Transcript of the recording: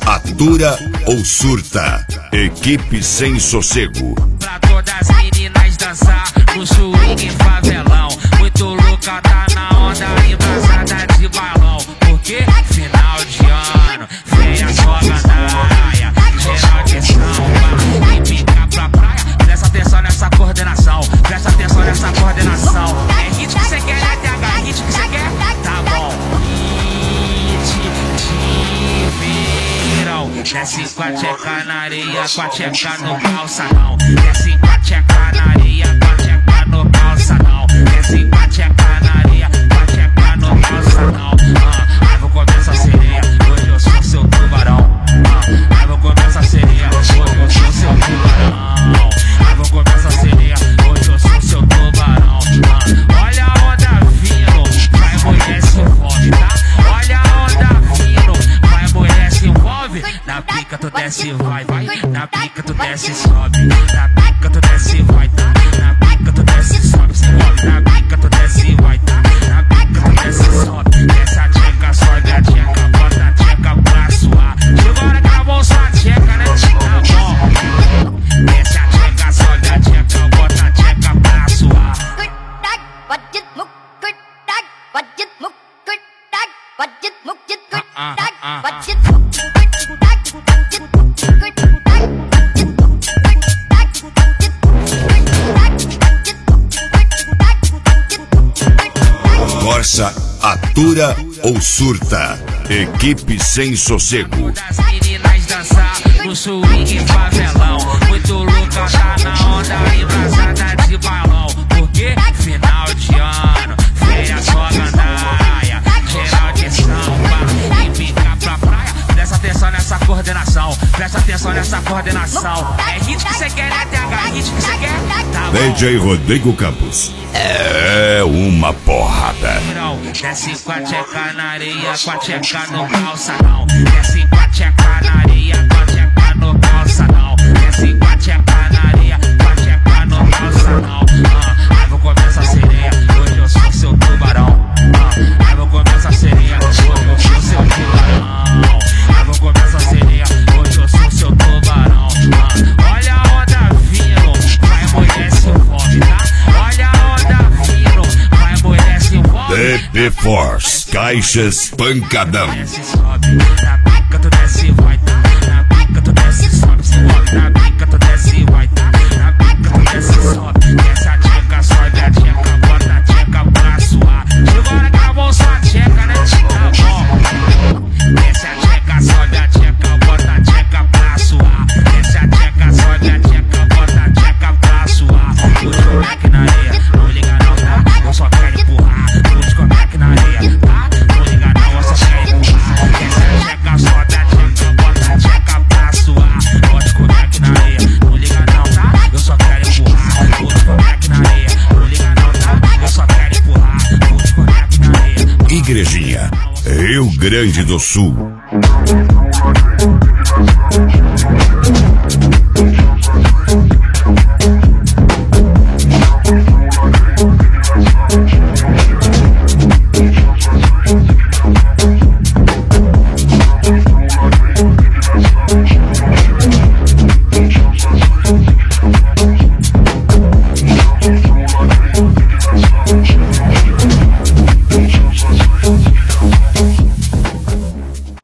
atura ou surta. Equipe Sem Sossego. Pra todas as meninas dançar no swing favelão. Muito louca, tá na onda, embrasada de balão. Porque final de ano, vem a sua gandaia. Geral de samba e pica pra praia. Presta atenção nessa coordenação, presta atenção nessa coordenação. É hit que cê quer, né, TH? Hit que cê quer? Tá bom. Desce com a tcheca na areia, com a tcheca no calçadão. Desce com a tcheca na areia, com a tcheca no calçadão. Desce com a tcheca na areia, com a tcheca no calçadão. Aí vou comer essa sereia, hoje eu sou seu tubarão. Aí vou comer essa sereia, hoje eu sou seu tubarão. Aí vou comer essa sereia, hoje eu sou seu tubarão. Olha a onda vindo, vai mulher se envolve, tá? Olha a onda vindo, vai mulher se envolve. Na pica tu desce vai, vai. Na pica tu desce sobe. Na pica tu desce vai, tá? Na pica tu desce sobe, se envolve. Na pica tu desce vai, tá? Na pica tu desce sobe. Desce a tcheca, sobe a tcheca, bota a tcheca pra suar. Chegou a hora que acabou só a tcheca, né? Tá bom. Desce a tcheca, sobe a tcheca, bota a tcheca pra suar. Força, atura ou surta. Equipe Sem Sossego. Das meninas dançar no swing favelão. Muito louca, tá na onda, embrasada de balão. Porque final de ano, vem a sua gandaia. Geral de samba e pica pra praia. Presta atenção nessa coordenação, presta atenção nessa coordenação. É hit que cê quer, né, TH? É hit que cê quer? Tá bom. DJ Rodrigo Campos. É uma porrada. Desce com a tcheca na areia, com a tcheca no calçadão. Desce com a tcheca na areia, com a tcheca no calçadão. Desce com a tcheca na areia, com a tcheca no calçadão. Aí vou comer essa sereia, hoje eu sou seu tubarão. Aí vou comer essa sereia, hoje eu sou seu tubarão. Aí vou comer essa sereia, hoje eu sou seu tubarão. Olha a onda vindo, vai mulher se envolve, tá? Olha a onda vindo, vai mulher se envolve. DP Force, caixas pancadão. Desce, sobe, na pica tu desce vai, tá? Na pica tu desce, sobe, se envolve. Na pica tu desce vai, tá? Na pica tu desce, sobe. Desce a tcheca, sobe a tcheca, bota a tcheca pra suar. Chegou a hora que acabou só a tcheca, né? Tá bom. Desce a tcheca, sobe a tcheca, bota a tcheca pra suar. Desce a tcheca, sobe a tcheca, bota a tcheca pra suar. Hoje o moleque na areia, não liga não, tá? Eu só quero empurrar. Hoje o moleque na areia, tá? Não liga não, eu só quero empurrar. Desce a tcheca, sobe a tcheca, bota a tcheca pra suar. Hoje o moleque na areia, não liga não, tá? Eu só quero empurrar. Hoje o moleque na areia, não liga não, tá? Eu só quero empurrar. Hoje o moleque na areia. Igrejinha, Rio Grande do Sul.